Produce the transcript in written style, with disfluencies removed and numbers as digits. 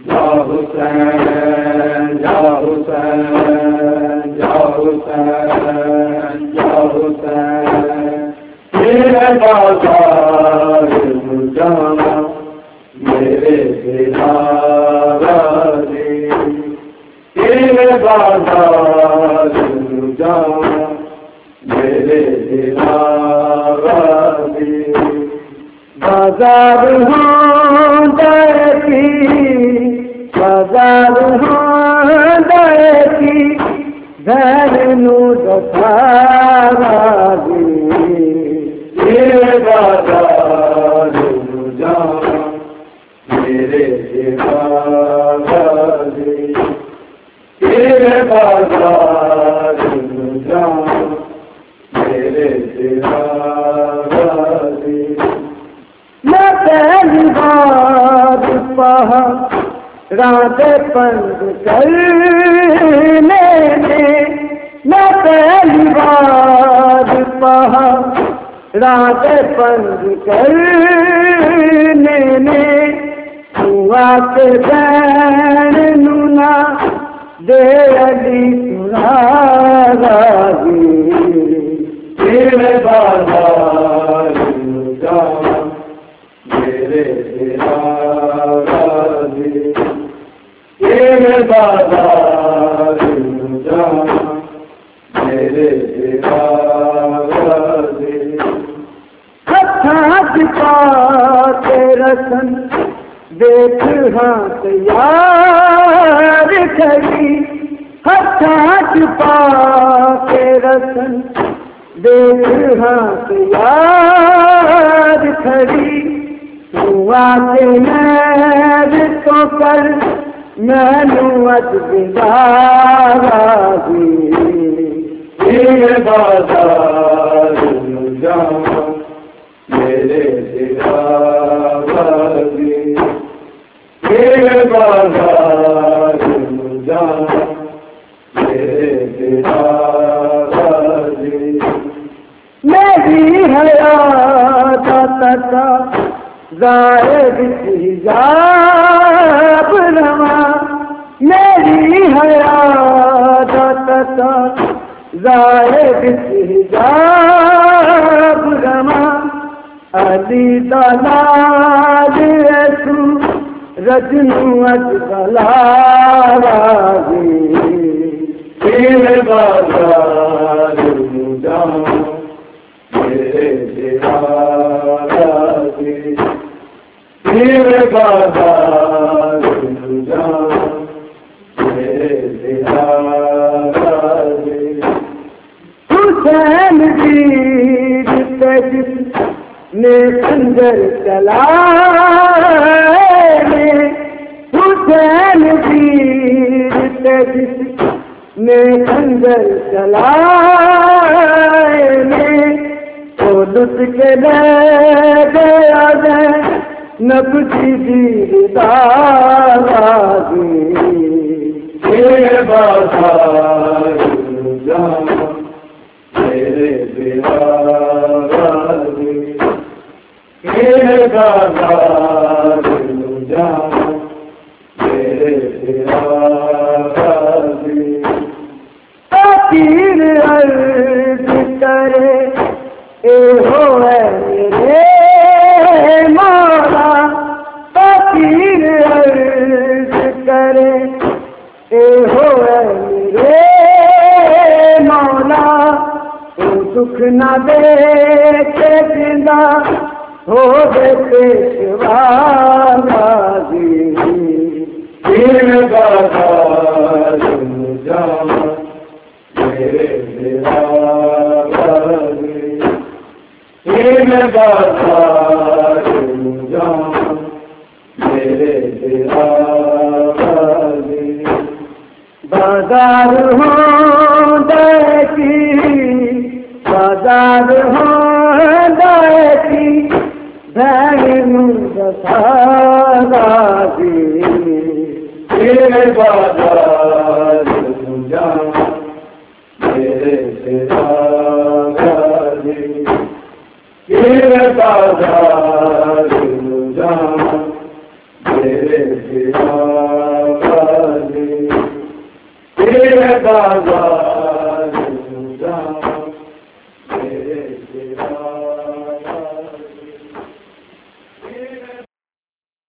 या हुसैन या हुसैन या हुसैन या हुसैन। तेरे बाजार जाना मेरे दिलाराजी, तेरे बाजार जाना मेरे दिलाराजी। बाजार हूँ दरकी, बाजार हूँ दरकी, घर नू दसाराजी। तेरे बाजार जाना मेरे दिलाराजी, तेरे बाजार जाना मेरे दिलाराजी। मैं पहली बार पहाड़ां पंग करने में, मैं पहली बार पहाड़ां पंग करने में, हुआ के बैन नूना दे अली सुराजी। तेरे बाजार जाना मेरे दिलाराजी, तेरे बाजार जाना मेरे दिलाराजी। हथ पाते रसन देख हाथ यार खड़ी, हथ पाते रसन देख हाथ यार खड़ी। हुआ के मैर तो कर मैनू अज दिलाराजी। तेरे बाजार जाना मेरे दिलाराजी, तेरे बाजार जाना मेरे दिलाराजी। मेरी हयात तका जायद हिजाब रवा, मेरी हयात तका जायद हिजाब रवा। अली दलाल ऐसू रजनू अज दलाराजी। तेरे बाजार जाना मेरे दिलाराजी, तेरे बाजार जाना मेरे दिलाराजी। हुसैन वीर ने खंजर चलाए, हुसैन वीर ने खंजर चलाए। तो लुट के ले गया नब्जी दीदाराजी। तेरे बाजार जाना मेरे दिलाराजी, तेरे बाजार जाना मेरे दिलाराजी। फकीर अर्ज करे ए हो मेरे मौला, फकीर अर्ज करे ए हो मेरे मौला। तू दुख न दे के जिंदा हो गए पेशवाजी। तेरे बाजार जाना मेरे दिलाराजी, तेरे बाजार जाना मेरे दिलाराजी। बाजार हो देखी, बाजार हो देखी, भैनू दसाराजी। तेरे बाजार जाना मेरे दिलाराजी, तेरे बाजार जाना मेरे दिलाराजी। बाजार